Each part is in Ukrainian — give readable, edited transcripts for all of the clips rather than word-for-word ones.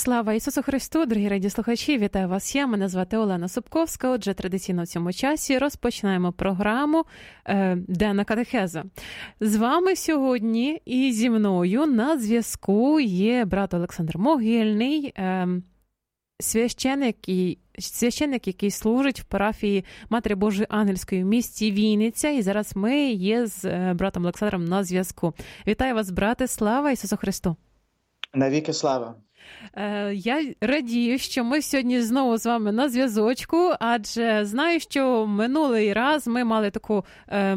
Слава Ісусу Христу, дорогі радіослухачі, вітаю вас я, мене звати Олена Собковська. Отже, традиційно в цьому часі розпочинаємо програму «Денна катехеза». З вами сьогодні і зі мною на зв'язку є брат Олександр Могильний, священик, який служить в парафії Матері Божої Ангельської в місті Вінниця. І зараз ми є з братом Олександром на зв'язку. Вітаю вас, брате, слава Ісусу Христу! Навіки слава! Я радію, що ми сьогодні знову з вами на зв'язочку, адже знаю, що минулий раз ми мали таку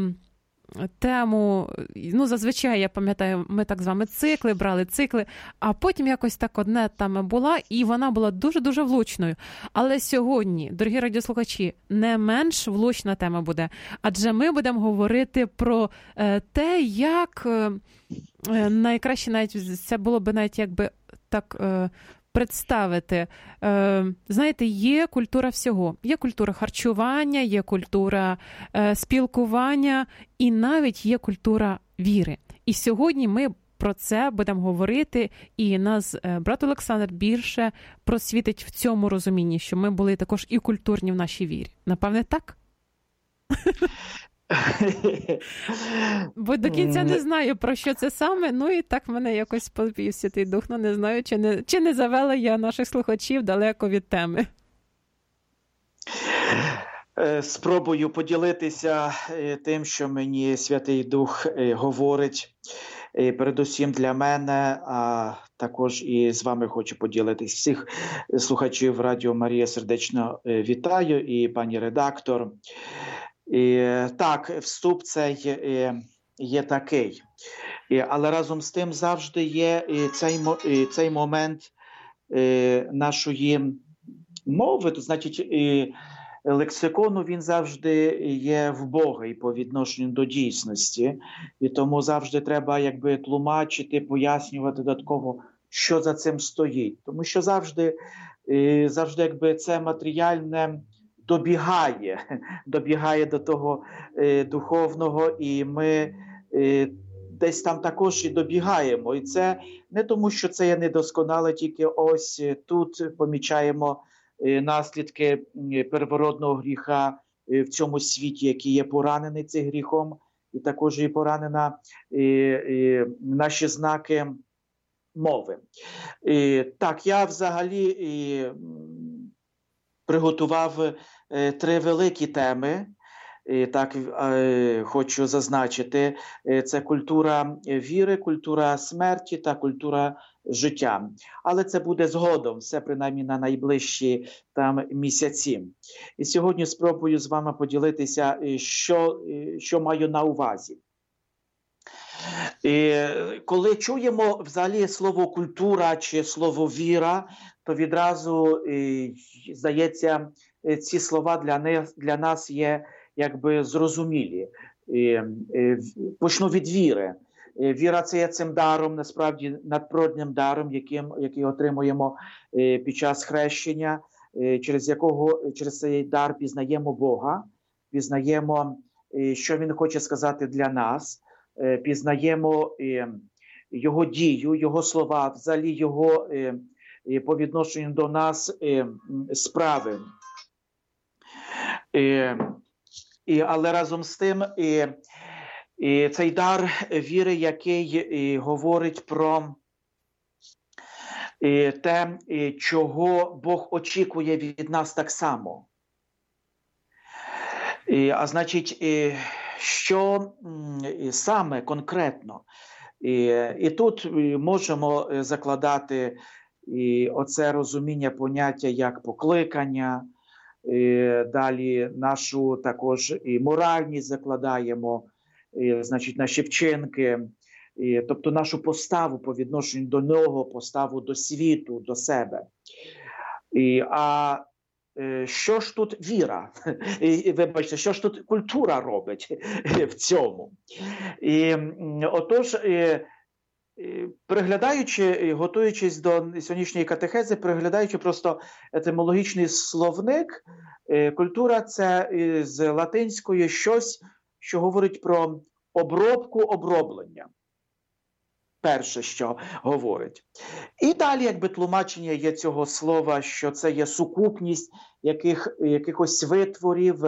тему, зазвичай, я пам'ятаю, ми так з вами брали цикли, а потім якось так одна тема була, і вона була дуже-дуже влучною. Але сьогодні, дорогі радіослухачі, не менш влучна тема буде, адже ми будемо говорити про те, як найкраще навіть, це було б навіть якби так представити. Знаєте, є культура всього. Є культура харчування, є культура спілкування і навіть є культура віри. І сьогодні ми про це будемо говорити, і нас брат Олександр більше просвітить в цьому розумінні, що ми були також і культурні в нашій вірі. Напевне, так? Бо до кінця не знаю, про що це саме, і так мене якось повів Святий Дух, не знаю, чи не завела я наших слухачів далеко від теми. Спробую поділитися тим, що мені Святий Дух говорить, передусім для мене, а також і з вами хочу поділитися. Всіх слухачів Радіо Марія сердечно вітаю, і пані редактор. Так, вступ цей є такий, але разом з тим завжди є цей момент нашої мови, то значить лексикону він завжди є в Бога і по відношенню до дійсності, і тому завжди треба тлумачити, пояснювати додатково, що за цим стоїть, тому що завжди це матеріальне добігає до того духовного, і ми десь там також і добігаємо. І це не тому, що це є недосконале, тільки ось тут помічаємо наслідки первородного гріха в цьому світі, який є поранений цим гріхом, і також і поранена наші знаки мови. Так, я взагалі приготував 3 великі теми, так хочу зазначити. Це культура віри, культура смерті та культура життя. Але це буде згодом, все принаймні на найближчі місяці. І сьогодні спробую з вами поділитися, що маю на увазі. Коли чуємо взагалі слово культура чи слово віра, то відразу, здається, ці слова для нас є зрозумілі. Почну від віри. Віра – це є цим даром, насправді надприродним даром, який отримуємо під час хрещення, через цей дар пізнаємо Бога, пізнаємо, що Він хоче сказати для нас, пізнаємо Його дію, Його слова, взагалі Його по відношенню до нас справи. Але разом з тим цей дар віри, який говорить про те, чого Бог очікує від нас так само. А значить, що саме конкретно. І тут можемо закладати оце розуміння поняття як покликання, далі нашу також і моральність закладаємо, значить наші вчинки, тобто нашу поставу по відношенню до нього, поставу до світу, до себе. А що ж тут віра? Вибачте, що ж тут культура робить в цьому? Отож, приглядаючи, готуючись до сьогоднішньої катехези, приглядаючи просто етимологічний словник, культура – це з латинської щось, що говорить про обробку, оброблення. перше, що говорить. І далі, якби тлумачення є цього слова, що це є сукупність якихось витворів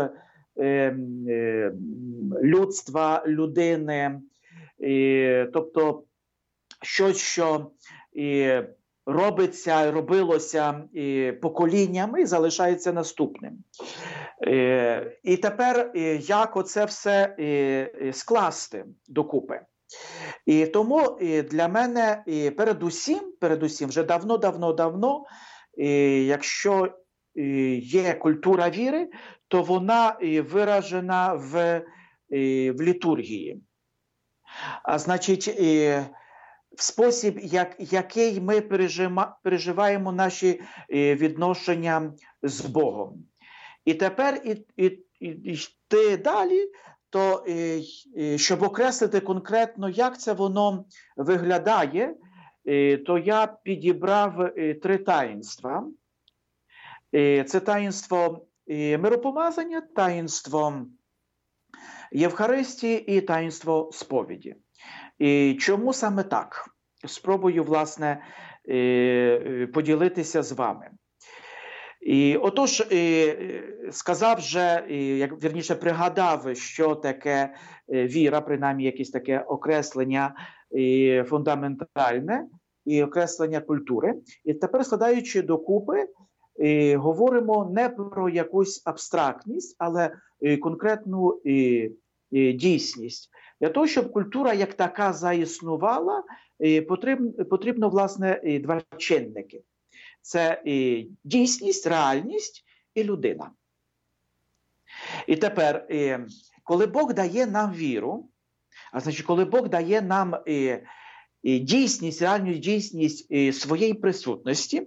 людства, людини, тобто щось, що робиться, робилося поколіннями і залишається наступним. І тепер, як оце все скласти докупи? І тому для мене передусім, вже давно, якщо є культура віри, то вона виражена в літургії. А значить, в спосіб, який ми переживаємо наші відношення з Богом. І тепер йти далі, то щоб окреслити конкретно, як це воно виглядає, то я підібрав 3 таїнства. Це таїнство миропомазання, таїнство Євхаристії і таїнство сповіді. І чому саме так? Спробую, власне, поділитися з вами. І отож, сказав вже, вірніше пригадав, що таке віра, принаймні якесь таке окреслення фундаментальне і окреслення культури. І тепер, складаючи докупи, говоримо не про якусь абстрактність, але конкретну дійсність. Для того, щоб культура як така заіснувала, потрібно, власне, 2 чинники. Це дійсність, реальність і людина. І тепер, коли Бог дає нам віру, а значить, коли Бог дає нам дійсність, реальну дійсність своєї присутності,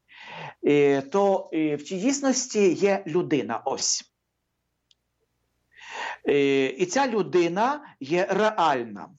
то в цій дійсності є людина ось. І ця людина є реальна.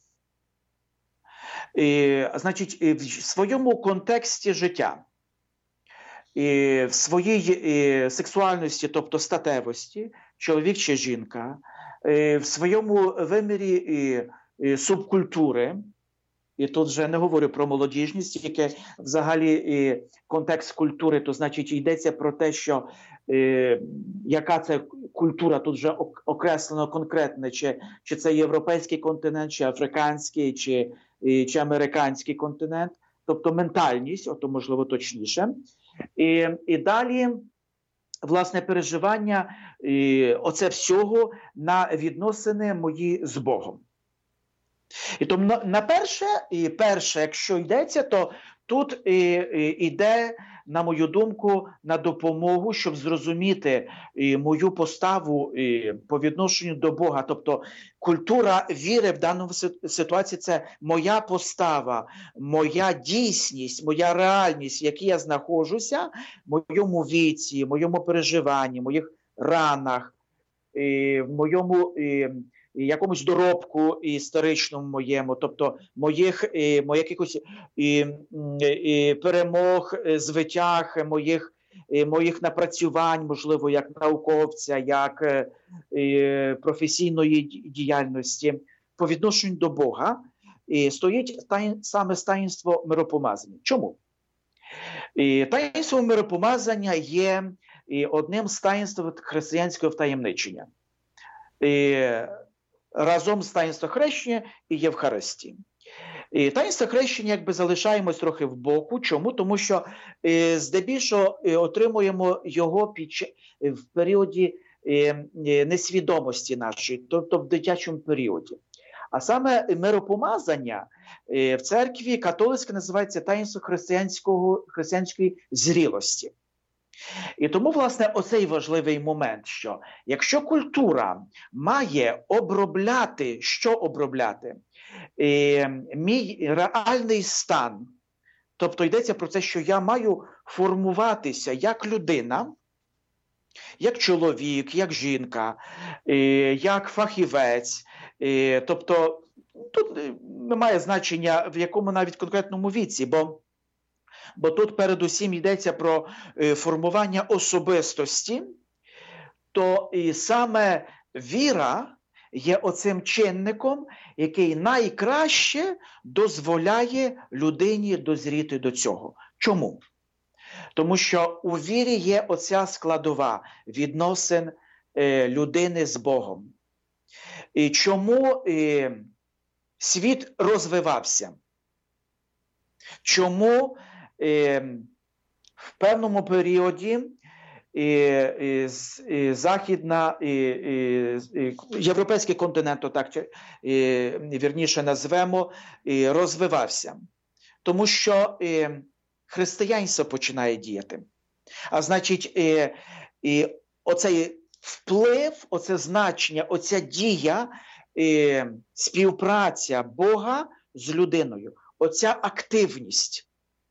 Значить, в своєму контексті життя, в своїй сексуальності, тобто статевості, чоловік чи жінка, в своєму вимірі субкультури, і тут вже не говорю про молодіжність, яке взагалі контекст культури, то значить йдеться про те, що яка це культура, тут вже окреслено конкретне, чи це європейський континент, чи африканський, чи американський континент, тобто ментальність, ото можливо точніше. І далі, власне, переживання оце всього на відносини мої з Богом. І тому на перше, якщо йдеться, то тут йде, на мою думку, на допомогу, щоб зрозуміти мою поставу по відношенню до Бога. Тобто культура віри в даному ситуації – це моя постава, моя дійсність, моя реальність, в якій я знаходжуся, в моєму віці, в моєму переживанні, в моїх ранах, в моєму якомусь доробку історичному моєму, тобто моїх якихось перемог, звитяг, моїх напрацювань, можливо, як науковця, як професійної діяльності по відношенню до Бога, стоїть саме таїнство миропомазання. Чому? Таїнство миропомазання є одним з таїнств християнського втаємничення. Разом з таїнством хрещення і Євхаристії. Таїнство хрещення якби залишаємось трохи в боку. Чому? Тому що здебільшого отримуємо його в періоді несвідомості нашої, тобто в дитячому періоді. А саме миропомазання в церкві католицькій називається таїнство християнської зрілості. І тому, власне, оцей важливий момент, що якщо культура має обробляти, що обробляти? Мій реальний стан, тобто йдеться про те, що я маю формуватися як людина, як чоловік, як жінка, як фахівець, тобто тут немає значення в якому навіть конкретному віці, бо тут передусім йдеться про формування особистості, то і саме віра є оцим чинником, який найкраще дозволяє людині дозріти до цього. Чому? Тому що у вірі є оця складова відносин людини з Богом. І чому світ розвивався? Чому в певному періоді європейський континент, так вірніше назвемо, розвивався? Тому що християнство починає діяти. А значить, оцей вплив, оце значення, оця дія, співпраця Бога з людиною, оця активність.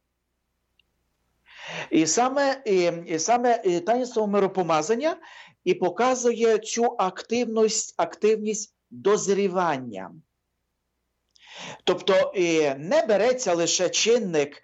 І саме таїнство миропомазання і показує цю активність дозрівання. Тобто не береться лише чинник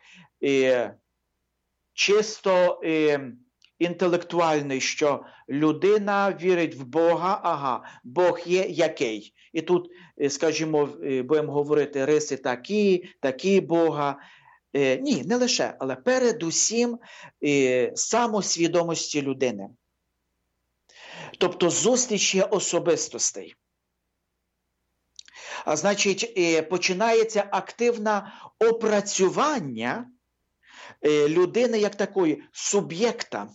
чисто інтелектуальний, що людина вірить в Бога, ага, Бог є який. І тут, скажімо, будемо говорити риси такі Бога. Ні, не лише, але передусім самосвідомості людини. Тобто зустріч є особистостей. А значить, починається активне опрацювання людини як такої, суб'єкта.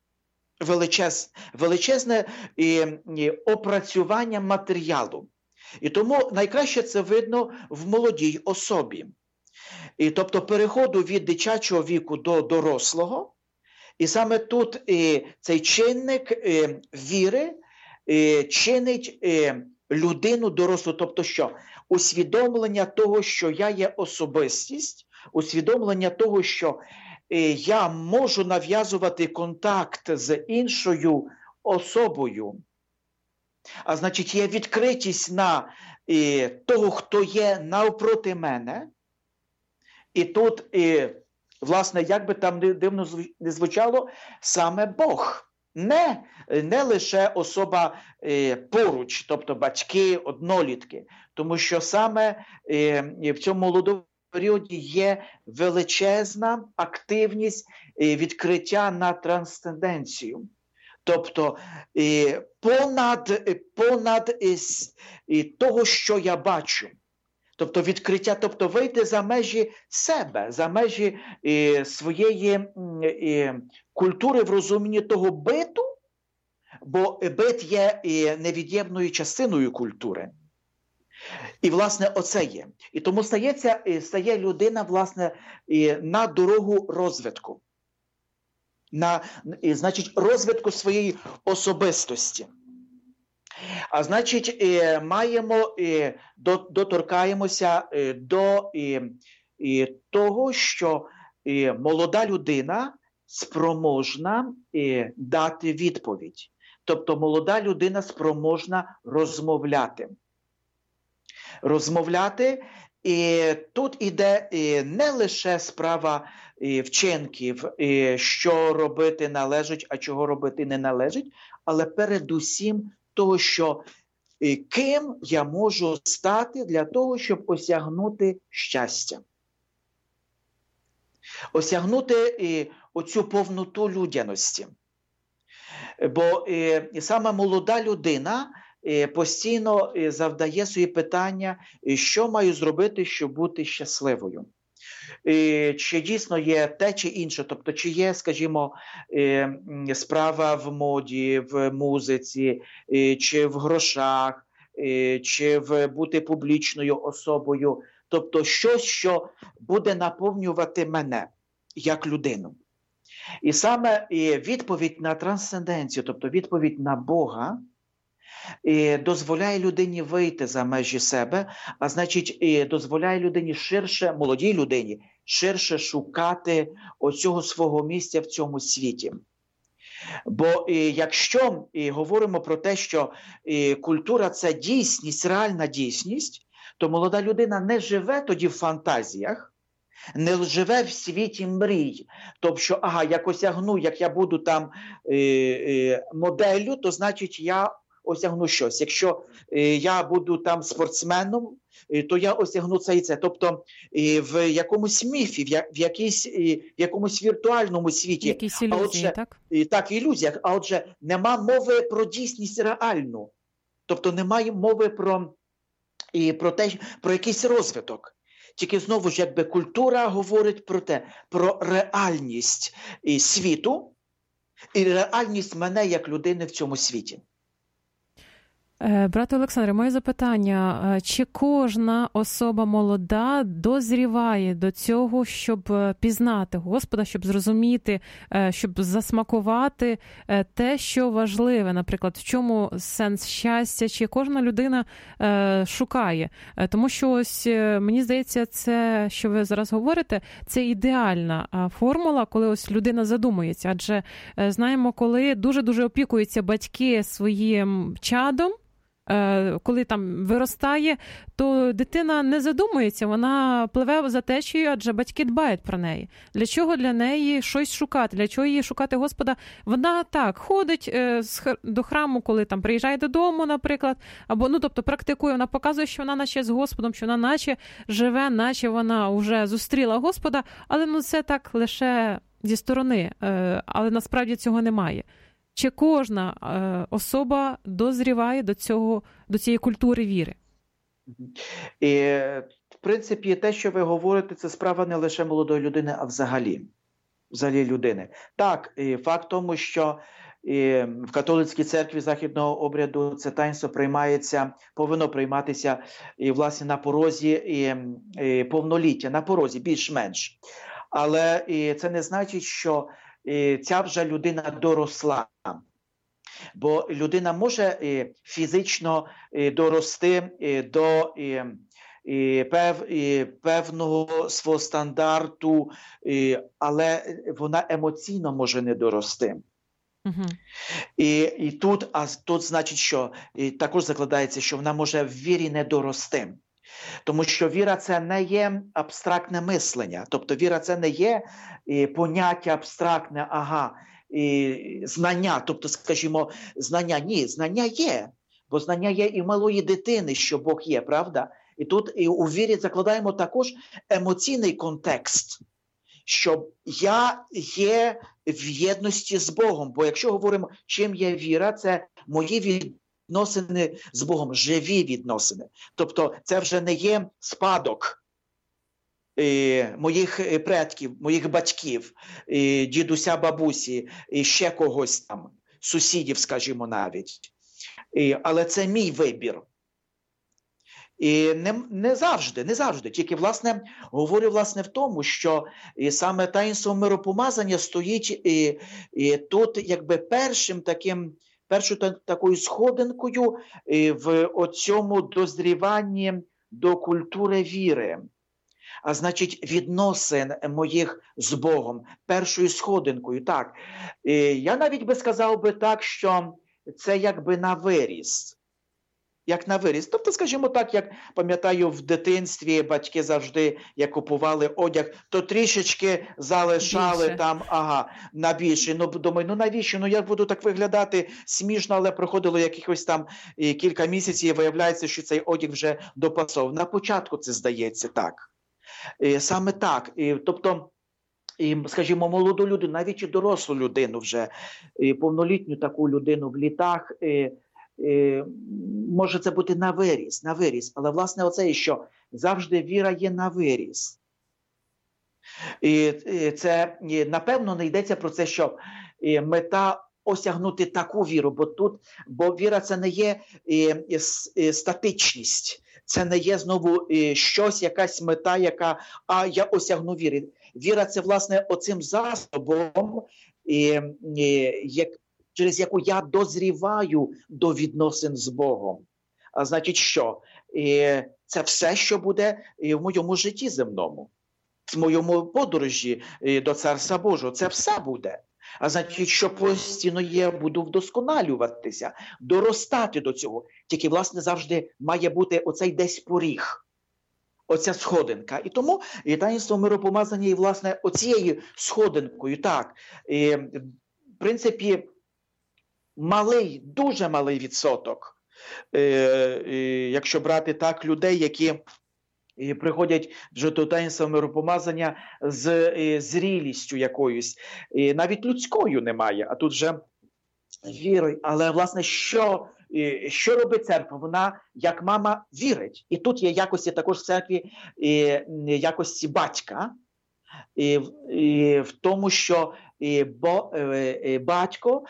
Величезне опрацювання матеріалу. І тому найкраще це видно в молодій особі. І, тобто переходу від дитячого віку до дорослого. І саме тут цей чинник віри чинить людину дорослу. Тобто що? Усвідомлення того, що я є особистість, усвідомлення того, що я можу нав'язувати контакт з іншою особою. А значить, є відкритість на того, хто є навпроти мене. І тут, власне, як би там дивно не звучало, саме Бог. Не лише особа поруч, тобто батьки, однолітки. Тому що саме в цьому молодому періоді є величезна активність відкриття на трансценденцію. Тобто понад того, що я бачу. Тобто відкриття, тобто вийти за межі себе, за межі своєї культури в розумінні того биту, бо бит є невід'ємною частиною культури. І, власне, оце є. І тому стає людина, власне, на дорогу розвитку. Значить, розвитку своєї особистості. А значить, доторкаємося до того, що молода людина спроможна дати відповідь. Тобто молода людина спроможна розмовляти. І тут іде не лише справа вчинків, що робити належить, а чого робити не належить, але передусім того, що ким я можу стати для того, щоб осягнути щастя. Осягнути оцю повноту людяності. Бо саме молода людина постійно завдає собі питання, що маю зробити, щоб бути щасливою. Чи дійсно є те чи інше, тобто чи є, скажімо, справа в моді, в музиці, чи в грошах, чи в бути публічною особою, тобто щось, що буде наповнювати мене як людину. І саме відповідь на трансценденцію, тобто відповідь на Бога, дозволяє людині вийти за межі себе, а значить, дозволяє людині ширше, молодій людині, ширше шукати оцього свого місця в цьому світі. Бо якщо говоримо про те, що культура – це дійсність, реальна дійсність, то молода людина не живе тоді в фантазіях, не живе в світі мрій. Тобто, що, як осягну, як я буду там моделлю, то значить я осягну щось. Якщо я буду там спортсменом, то я осягну це і це. Тобто в якомусь міфі, в якомусь віртуальному світі. Якісь ілюзії, так? Так, ілюзіях. А отже, нема мови про дійсність реальну. Тобто немає мови про якийсь розвиток. Тільки знову ж, якби культура говорить про те, про реальність світу і реальність мене як людини в цьому світі. Брате Олександре, моє запитання, чи кожна особа молода дозріває до цього, щоб пізнати Господа, щоб зрозуміти, щоб засмакувати те, що важливе, наприклад, в чому сенс щастя, чи кожна людина шукає? Тому що ось, мені здається, це, що ви зараз говорите, це ідеальна формула, коли ось людина задумується. Адже знаємо, коли дуже-дуже опікуються батьки своїм чадом, коли там виростає, то дитина не задумується, вона пливе за течією, адже батьки дбають про неї. Для чого для неї щось шукати? Для чого їй шукати Господа? Вона так, ходить до храму, коли там приїжджає додому, наприклад, або, тобто практикує, вона показує, що вона наче з Господом, що вона наче живе, наче вона вже зустріла Господа, але це так лише зі сторони, але насправді цього немає. Чи кожна особа дозріває до цієї культури віри? І, в принципі, те, що ви говорите, це справа не лише молодої людини, а взагалі людини. Так, факт в тому, що в католицькій церкві західного обряду це таїнство повинно прийматися власне на порозі повноліття, на порозі більш-менш. Але це не значить, що ця вже людина доросла. Бо людина може фізично дорости до певного свого стандарту, але вона емоційно може не дорости. Угу. І тут значить, що також закладається, що вона може в вірі не дорости. Тому що віра – це не є абстрактне мислення. Тобто віра – це не є поняття абстрактне, знання. Тобто, скажімо, знання. Ні, знання є. Бо знання є і в малої дитини, що Бог є, правда? І тут у вірі закладаємо також емоційний контекст, що я є в єдності з Богом. Бо якщо говоримо, чим є віра, це мої відносини з Богом, живі відносини. Тобто це вже не є спадок моїх предків, моїх батьків, дідуся, бабусі, ще когось там, сусідів, скажімо, навіть. Але це мій вибір. І не завжди. Тільки, говорю, в тому, що саме таїнство миропомазання стоїть тут, якби першою такою сходинкою в оцьому дозріванні до культури віри. А значить, відносин моїх з Богом, першою сходинкою. Так. Я навіть би сказав так, що це якби на виріс. Як на виріс. Тобто, скажімо так, як пам'ятаю, в дитинстві батьки завжди, як купували одяг, то трішечки залишали більше. Там, на більше. Думаю, навіщо? Я буду так виглядати смішно, але проходило якихось там кілька місяців і виявляється, що цей одяг вже допасов. На початку це здається так. Саме так. Тобто, скажімо, молоду людину, навіть і дорослу людину вже, повнолітню таку людину в літах, може це бути на виріс. Але, власне, оце, що завжди віра є на виріс. І це, напевно, не йдеться про це, що мета осягнути таку віру, бо віра – це не є статичність, це не є знову щось, якась мета, я осягну віри. Віра – це, власне, оцим засобом, через яку я дозріваю до відносин з Богом. А значить, що? Це все, що буде в моєму житті земному, в моєму подорожі до Царства Божого. Це все буде. А значить, що постійно я буду вдосконалюватися, доростати до цього. Тільки, власне, завжди має бути оцей десь поріг, оця сходинка. І тому таїнство миропомазання є, власне, оцією сходинкою. Так, в принципі, малий, дуже малий відсоток, якщо брати так, людей, які приходять вже до таїнства миропомазання з зрілістю якоюсь, навіть людською немає, а тут вже вірою. Але, власне, що робить церква? Вона, як мама, вірить. І тут є якості також в церкві якості батька, в тому, що батько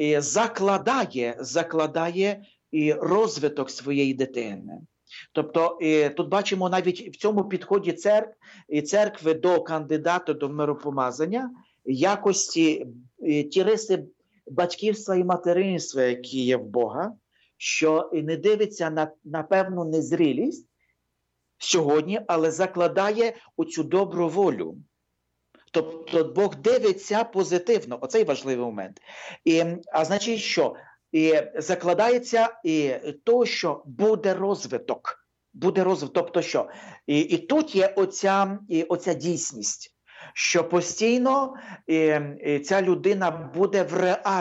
закладає розвиток своєї дитини. Тобто тут бачимо навіть в цьому підході церкви до кандидата до миропомазання якості, ті риси батьківства і материнства, які є в Бога, що не дивиться на певну незрілість сьогодні, але закладає оцю добру волю. Тобто Бог дивиться позитивно. Оцей важливий момент. А значить, що? Закладається то, що буде розвиток. Буде розвиток. Тобто що? І тут є оця дійсність, що постійно ця людина буде в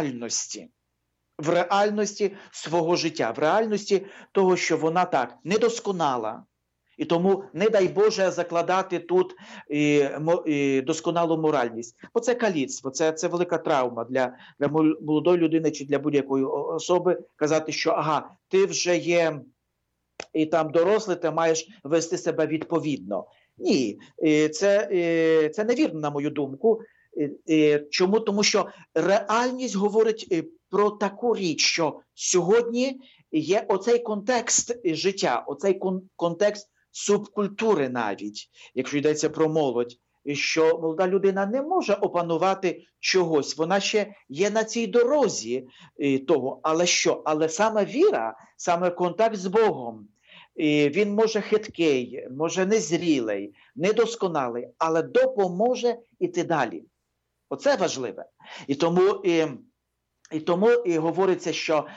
реальності свого життя, в реальності того, що вона так недосконала. І тому, не дай Боже, закладати тут досконалу моральність. Бо це каліцтво, це велика травма для молодої людини чи для будь-якої особи. Казати, що ага, ти вже є і там дорослий, ти маєш вести себе відповідно. Ні, це невірно, на мою думку. Чому? Тому що реальність говорить про таку річ, що сьогодні є оцей контекст життя, оцей контекст субкультури навіть, якщо йдеться про молодь, що молода людина не може опанувати чогось, вона ще є на цій дорозі того, але що? Але саме віра, саме контакт з Богом, він може хиткий, може незрілий, недосконалий, але допоможе іти далі. Оце важливе. І тому говориться, що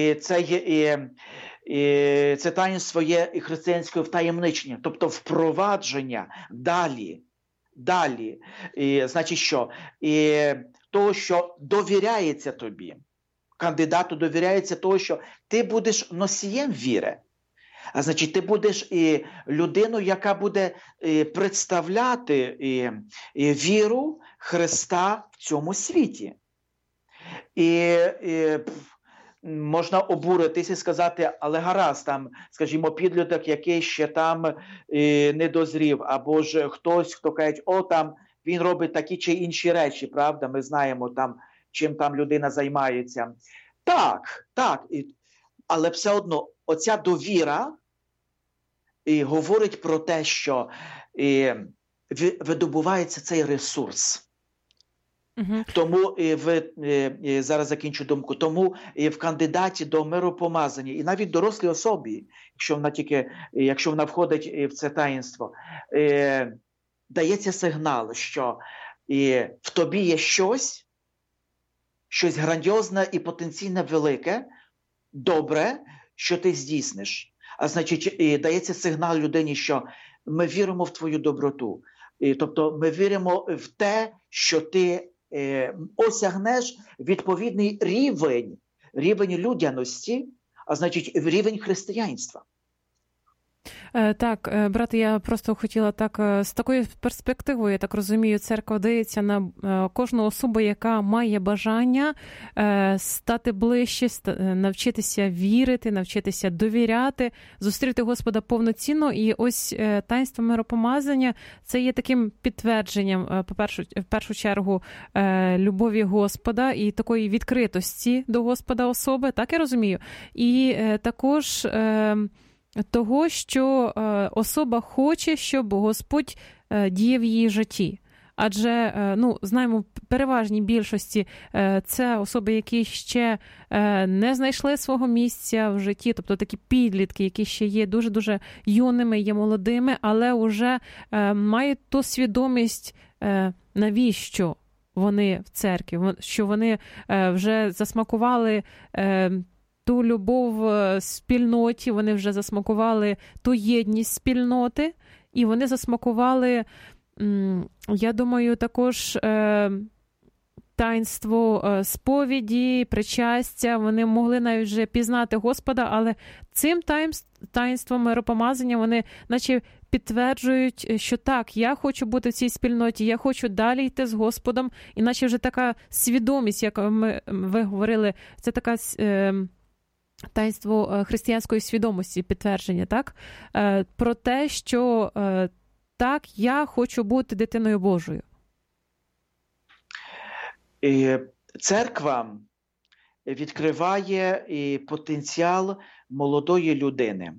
це таїнство є християнською втаємничення, тобто впровадження далі. Значить, що? Того, що довіряється тобі. Кандидату довіряється того, що ти будеш носієм віри. А значить, ти будеш людиною, яка буде представляти віру Христа в цьому світі. І можна обуритися і сказати, але гаразд, там, скажімо, підліток, який ще там не дозрів, або ж хтось, хто каже, там він робить такі чи інші речі, правда, ми знаємо, там, чим там людина займається. Так, але все одно оця довіра говорить про те, що видобувається цей ресурс. Тому зараз закінчу думку. Тому в кандидаті до миропомазання і навіть дорослій особі, якщо вона входить в це таїнство, дається сигнал, що в тобі є щось грандіозне і потенційно велике, добре, що ти здійсниш. А значить, дається сигнал людині, що ми віримо в твою доброту. Тобто ми віримо в те, що ти осягнеш відповідний рівень людяності, а значить рівень християнства. Так, брате, я просто хотіла з такою перспективою, я так розумію, церква дивиться на кожну особу, яка має бажання стати ближче, навчитися вірити, навчитися довіряти, зустріти Господа повноцінно. І ось таїнство миропомазання – це є таким підтвердженням, в першу чергу, любові Господа і такої відкритості до Господа особи, так я розумію. І також того, що особа хоче, щоб Господь діяв в її житті. Адже, знаємо, в переважній більшості це особи, які ще не знайшли свого місця в житті, тобто такі підлітки, які ще є дуже-дуже юними, є молодими, але вже мають ту свідомість, навіщо вони в церкві, що вони вже засмакували ту любов в спільноті, вони вже засмакували ту єдність спільноти, і вони засмакували, я думаю, також таїнство сповіді, причастя, вони могли навіть вже пізнати Господа, але цим таїнством миропомазання вони наче підтверджують, що так, я хочу бути в цій спільноті, я хочу далі йти з Господом, іначе вже така свідомість, як ви говорили, це така таїнство християнської свідомості, підтвердження, так? Про те, що так, я хочу бути дитиною Божою. Церква відкриває потенціал молодої людини.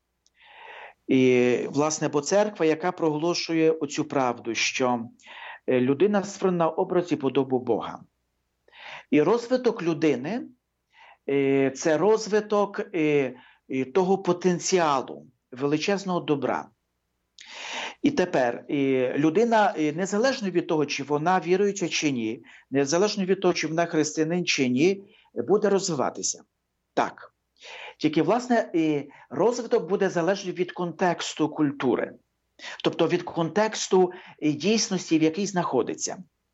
І, власне, бо церква, яка проголошує оцю правду, що людина створена на образ і подобу Бога. І розвиток людини – це розвиток того потенціалу, величезного добра. І тепер людина, незалежно від того, чи вона віруюча чи ні, незалежно від того, чи вона християнин чи ні, буде розвиватися. Так. Тільки, власне, розвиток буде залежати від контексту культури. Тобто від контексту дійсності, в якій знаходиться.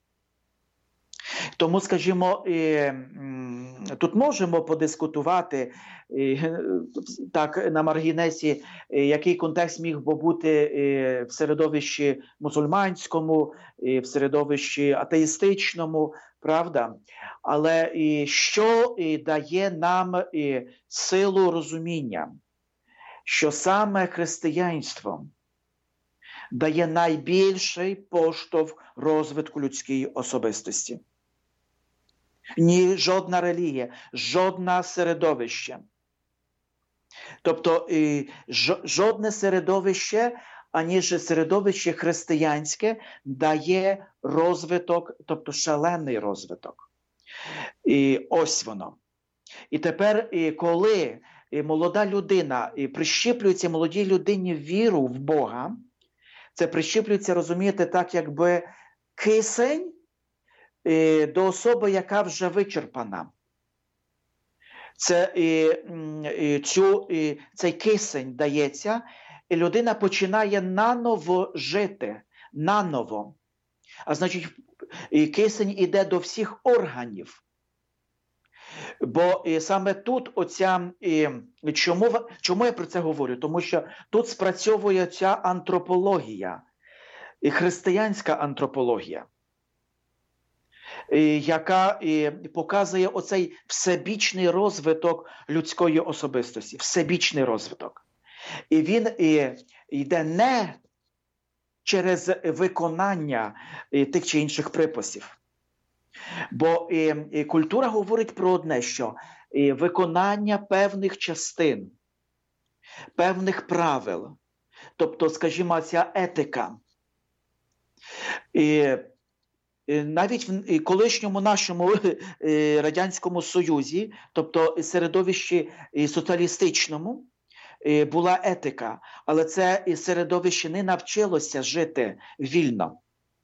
Тому, скажімо, тут можемо подискутувати так на маргінесі, який контекст міг би бути в середовищі мусульманському, в середовищі атеїстичному, правда? Але що дає нам силу розуміння, що саме християнство дає найбільший поштовх розвитку людської особистості. Ні жодна релігія, жодне середовище. Тобто жодне середовище, аніж середовище християнське, дає розвиток, тобто шалений розвиток. І ось воно. І тепер, коли молода людина, прищіплюється молодій людині віру в Бога, це прищіплюється, розумієте, так, якби кисень до особи, яка вже вичерпана. Цей кисень дається, і людина починає наново жити, наново. А значить, кисень іде до всіх органів. Бо саме тут чому я про це говорю? Тому що тут спрацьовує ця антропологія, християнська антропологія, яка показує оцей всебічний розвиток людської особистості, всебічний розвиток. І він йде не через виконання тих чи інших приписів. Бо культура говорить про одне, що виконання певних частин, певних правил, тобто, скажімо, ця етика, навіть в колишньому нашому Радянському Союзі, тобто середовищі соціалістичному, була етика, але це середовище не навчилося жити вільно.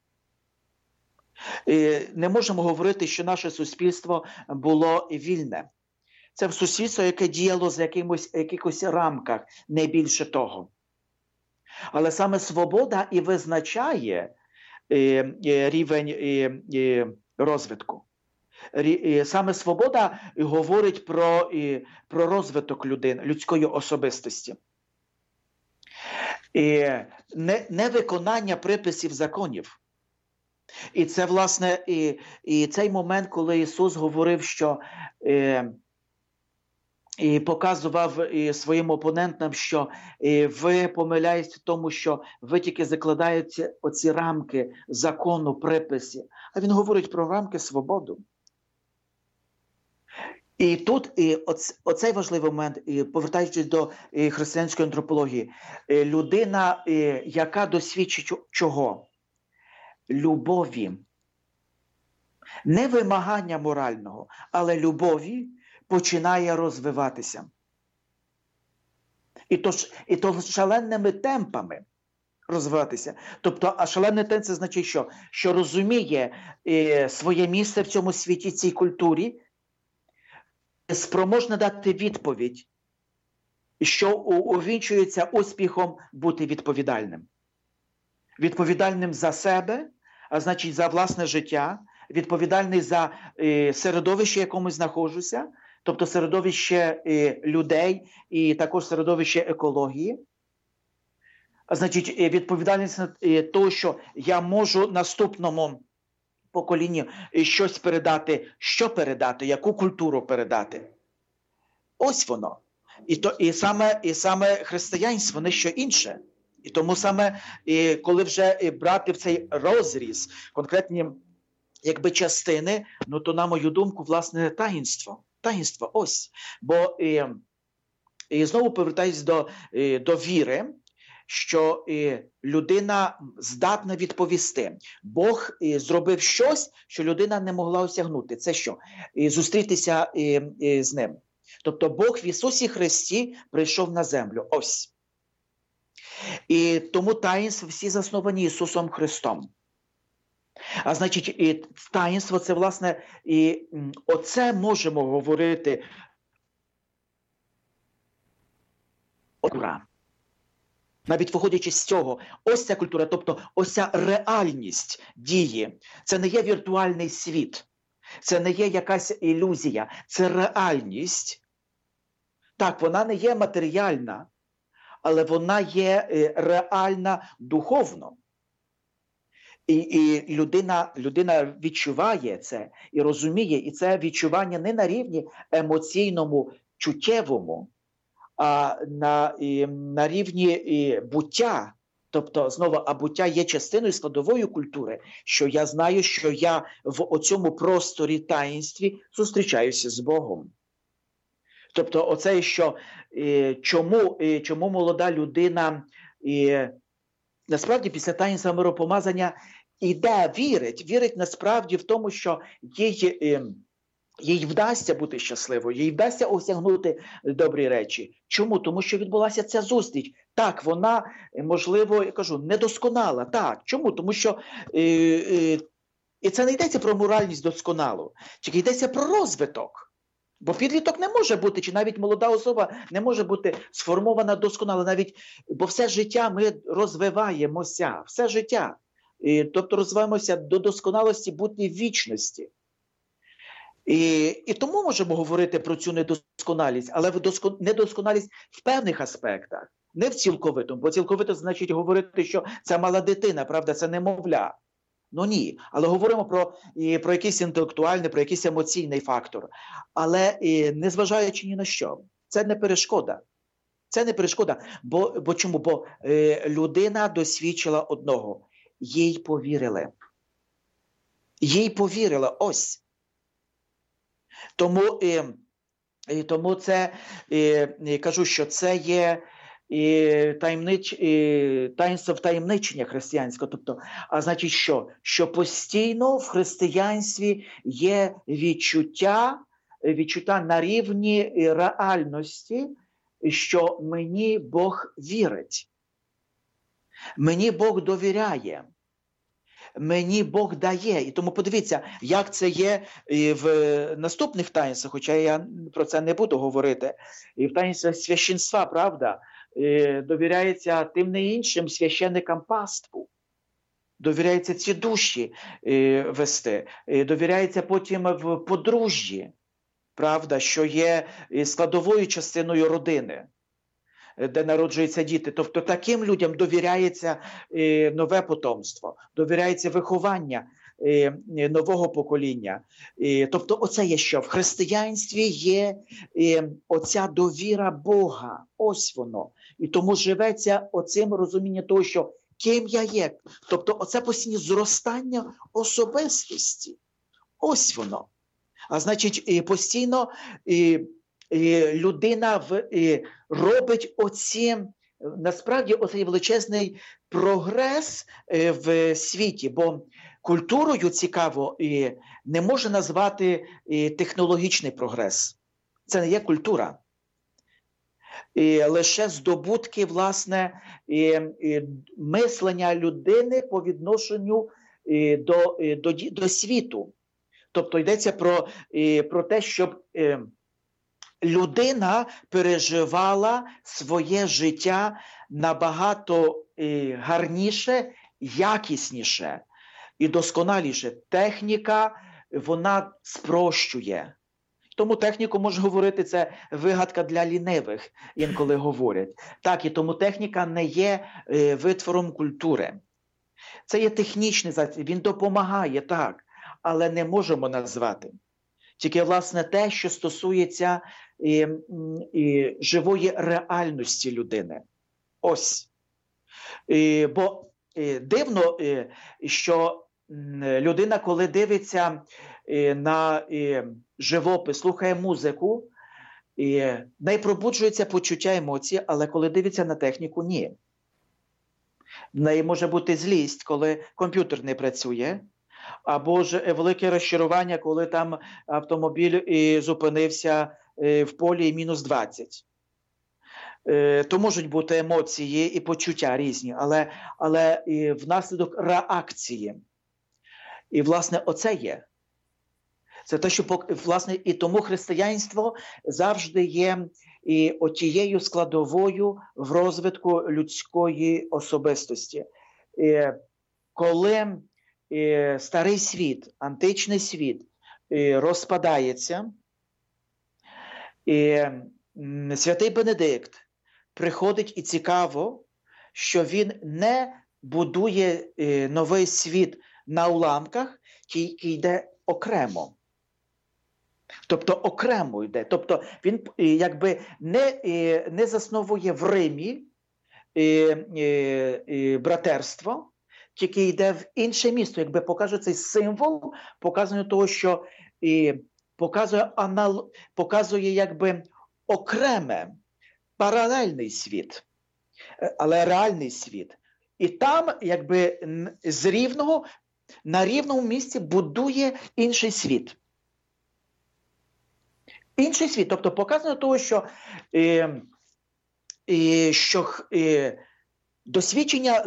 Не можемо говорити, що наше суспільство було вільне. Це суспільство, яке діяло з якихось рамках, не більше того. Але саме свобода і визначає рівень розвитку. Саме свобода говорить про розвиток людини, людської особистості. Не виконання приписів законів. І це, власне, і цей момент, коли Ісус говорив, що і показував своїм опонентам, що ви помиляєтесь в тому, що ви тільки закладаєте оці рамки закону, приписів. А він говорить про рамки свободи. І тут оцей важливий момент, повертаючись до християнської антропології, людина, яка досвідчить чого? Любові. Не вимагання морального, але любові починає розвиватися. І то шаленими темпами розвиватися. Тобто, а шалений темп – це значить що? Що розуміє своє місце в цьому світі, цій культурі, спроможна дати відповідь, що увінчується успіхом бути відповідальним. Відповідальним за себе, а значить за власне життя, відповідальний за середовище, в якому знаходжуся, тобто середовище людей і також середовище екології. Значить, відповідальність того, що я можу наступному поколінню щось передати, що передати, яку культуру передати. Ось воно. І саме християнство не що інше. І тому саме, коли вже брати в цей розріз конкретні якби частини, ну то, на мою думку, власне, таїнство. Таїнство, ось. Бо і знову повертаюсь до віри, що людина здатна відповісти. Бог зробив щось, що людина не могла осягнути. Це що? Зустрітися з ним. Тобто Бог в Ісусі Христі прийшов на землю. Ось. І тому таїнства всі засновані Ісусом Христом. А значить, таїнство – це, власне, і оце можемо говорити. Навіть виходячи з цього, ось ця культура, тобто ось ця реальність дії. Це не є віртуальний світ, це не є якась ілюзія, це реальність. Так, вона не є матеріальна, але вона є реальна духовно. І людина відчуває це і розуміє, і це відчування не на рівні емоційному, чуттєвому, а на рівні буття. Тобто, знову, а буття є частиною складової культури, що я знаю, що я в оцьому просторі таїнстві зустрічаюся з Богом. Тобто, оце, що чому молода людина насправді після таїнства миропомазання вірить насправді в тому, що їй вдасться бути щасливою, їй вдасться осягнути добрі речі. Чому? Тому що відбулася ця зустріч. Так, вона, можливо, я кажу, недосконала. Так. Чому? Тому що і це не йдеться про моральність досконалу, тільки йдеться про розвиток. Бо підліток не може бути, чи навіть молода особа не може бути сформована досконало. Бо все життя ми розвиваємося. Все життя. Тобто розвиваємося до досконалості бути в вічності. І тому можемо говорити про цю недосконалість, але недосконалість в певних аспектах, не в цілковитому. Бо цілковито значить говорити, що це мала дитина, правда, це немовля. Ну ні, але говоримо про якийсь інтелектуальний, про якийсь емоційний фактор. Але незважаючи ні на що, це не перешкода. Це не перешкода. Бо чому? Бо людина досвідчила одного. Їй повірили. Їй повірили. Ось. Тому це, кажу, що це є таїнство втаємничення християнського. Тобто, а значить що? Що постійно в християнстві є відчуття на рівні реальності, що мені Бог вірить. Мені Бог довіряє. Мені Бог дає. І тому подивіться, як це є і в наступних таїнствах, хоча я про це не буду говорити. І в таїнствах священства, правда, довіряється тим не іншим священникам паству. Довіряється ці душі вести. Довіряється потім в подружжі, правда, що є складовою частиною родини, де народжуються діти. Тобто таким людям довіряється нове потомство, довіряється виховання нового покоління. Тобто оце є що? В християнстві є оця довіра Бога. Ось воно. І тому живеться оцим розумінням того, що ким я є. Тобто оце постійне зростання особистості. Ось воно. А значить, постійно людина робить насправді оцей величезний прогрес в світі, бо культурою, цікаво, не може назвати технологічний прогрес. Це не є культура. Лише здобутки, власне, мислення людини по відношенню до світу. Тобто йдеться про те, щоб людина переживала своє життя набагато гарніше, якісніше, і досконаліше. Техніка, вона спрощує. Тому техніку, можна говорити, це вигадка для лінивих, інколи говорять. Так, і тому техніка не є витвором культури. Це є технічний засіб, він допомагає, так, але не можемо назвати. Тільки, власне, те, що стосується живої реальності людини. Ось. Бо дивно, що людина, коли дивиться на живопис, слухає музику, в неї пробуджується почуття емоцій, але коли дивиться на техніку – ні. В неї може бути злість, коли комп'ютер не працює, або ж велике розчарування, коли там автомобіль зупинився в полі і мінус 20. То можуть бути емоції і почуття різні, але внаслідок реакції. І, власне, оце є. Це те, що, власне, і тому християнство завжди є і отією складовою в розвитку людської особистості. Коли старий світ, античний світ розпадається, святий Бенедикт приходить, і цікаво, що він не будує новий світ на уламках, який йде окремо. Тобто окремо йде. Тобто він якби не засновує в Римі братерство, тільки йде в інше місто, якби покаже цей символ, показує того, що показує якби окреме, паралельний світ, але реальний світ. І там якби на рівному місці будує інший світ. Інший світ, тобто показує того, що досвідчення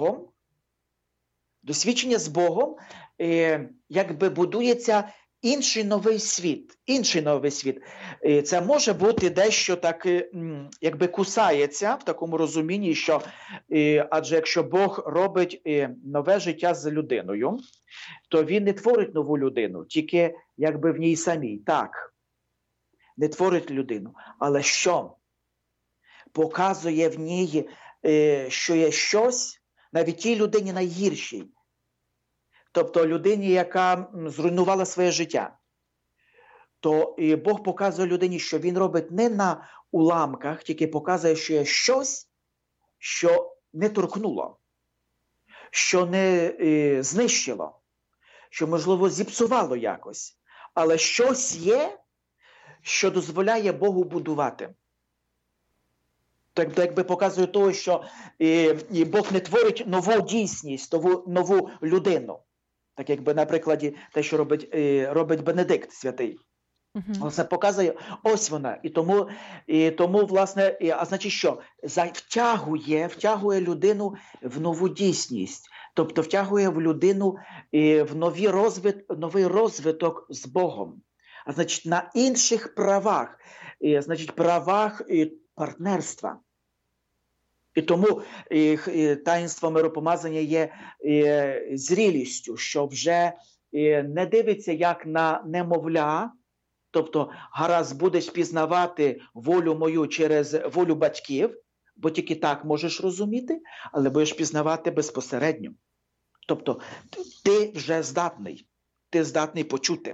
з Богом якби будується інший новий світ. Це може бути дещо так, якби кусається в такому розумінні, що адже якщо Бог робить нове життя з людиною, то він не творить нову людину, тільки якби в ній самій. Так, не творить людину. Але що? Показує в ній, що є щось, навіть тій людині найгіршій. Тобто людині, яка зруйнувала своє життя. То Бог показує людині, що він робить не на уламках, тільки показує, що є щось, що не торкнуло, що не знищило, що, можливо, зіпсувало якось. Але щось є, що дозволяє Богу будувати. Тобто, якби показує того, що Бог не творить нову дійсність, нову людину. Так якби на прикладі те, що робить Бенедикт святий. Uh-huh. Це показує, ось вона. І тому власне, а значить що? Втягує людину в нову дійсність. Тобто втягує в людину в новий розвиток з Богом. А значить, на інших правах. Значить, правах партнерства. І тому таїнство миропомазання є зрілістю, що вже не дивиться як на немовля, тобто гаразд будеш пізнавати волю мою через волю батьків, бо тільки так можеш розуміти, але будеш пізнавати безпосередньо. Тобто ти вже здатний почути.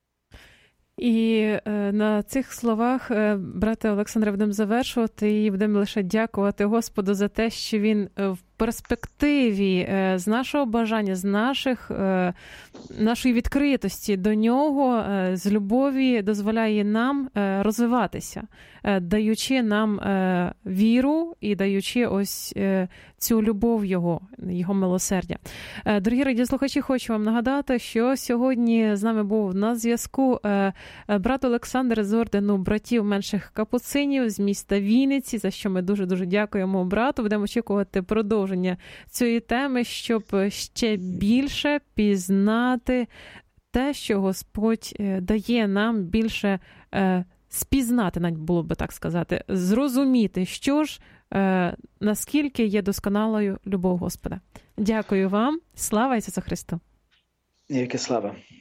І на цих словах, брате Олександре, будемо завершувати і будемо лише дякувати Господу за те, що Він в перспективі з нашого бажання, з нашої відкритості до Нього, з любові дозволяє нам розвиватися, даючи нам віру і даючи ось цю любов Його милосердя. Дорогі радіослухачі, хочу вам нагадати, що сьогодні з нами був на зв'язку брат Олександр з ордену братів менших капуцинів з міста Вінниці, за що ми дуже-дуже дякуємо брату. Будемо очікувати продовження цієї теми, щоб ще більше пізнати те, що Господь дає нам більше спізнати, навіть було би так сказати, зрозуміти, що ж, наскільки є досконалою любов Господа. Дякую вам. Слава Ісусу Христу! Яке слава.